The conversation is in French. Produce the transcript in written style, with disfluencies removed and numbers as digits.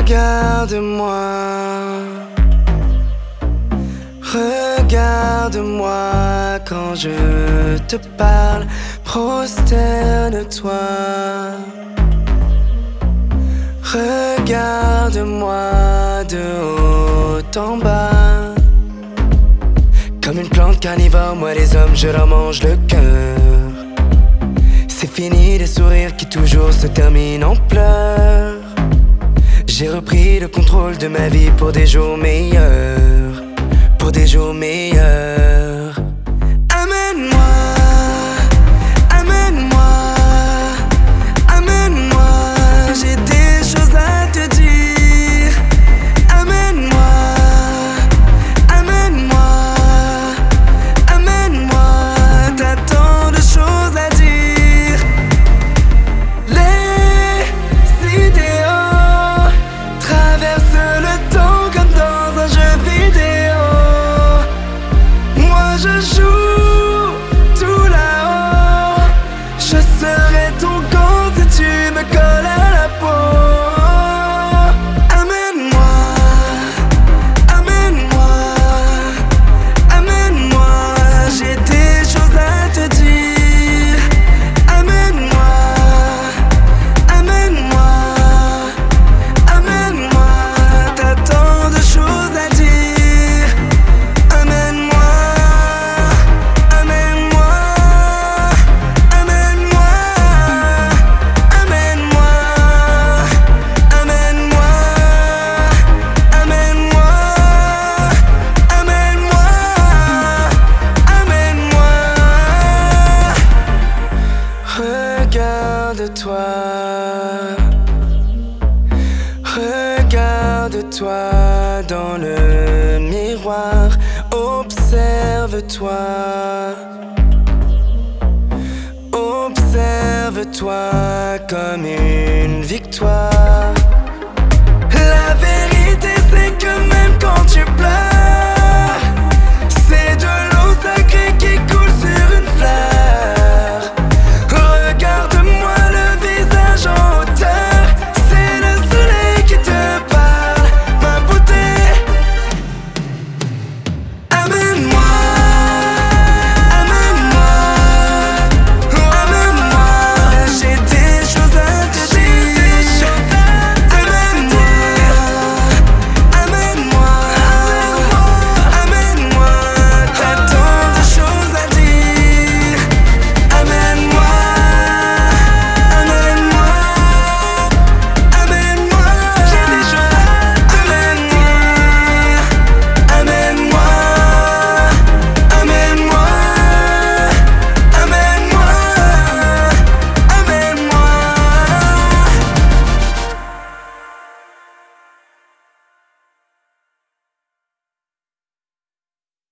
Regarde-moi, regarde-moi quand je te parle, prosterne-toi. Regarde-moi de haut en bas. Comme une plante carnivore, moi les hommes je leur mange le cœur. C'est fini les sourires qui toujours se terminent en pleurs. J'ai repris le contrôle de ma vie pour des jours meilleurs, pour des jours meilleurs. Amène-moi, amène-moi, amène-moi, j'ai des choses à te dire. Amène-moi, amène-moi, amène-moi, t'as tant de choses à dire. Les idéaux traversent le temps comme dans un jeu vidéo. Moi je joue tout là-haut. Je serai ton camp si tu me colles à la peau. Amène-moi, amène-moi, amène-moi, j'ai des choses à te dire. Amène-moi, amène-moi, amène-moi, t'as tant de choses à dire. Amène-moi, amène-moi, amène-moi, amène-moi, amène-moi, amène-moi, amène-moi, amène-moi. Regarde-toi, regarde-toi dans le miroir, observe-toi, observe-toi comme une victoire.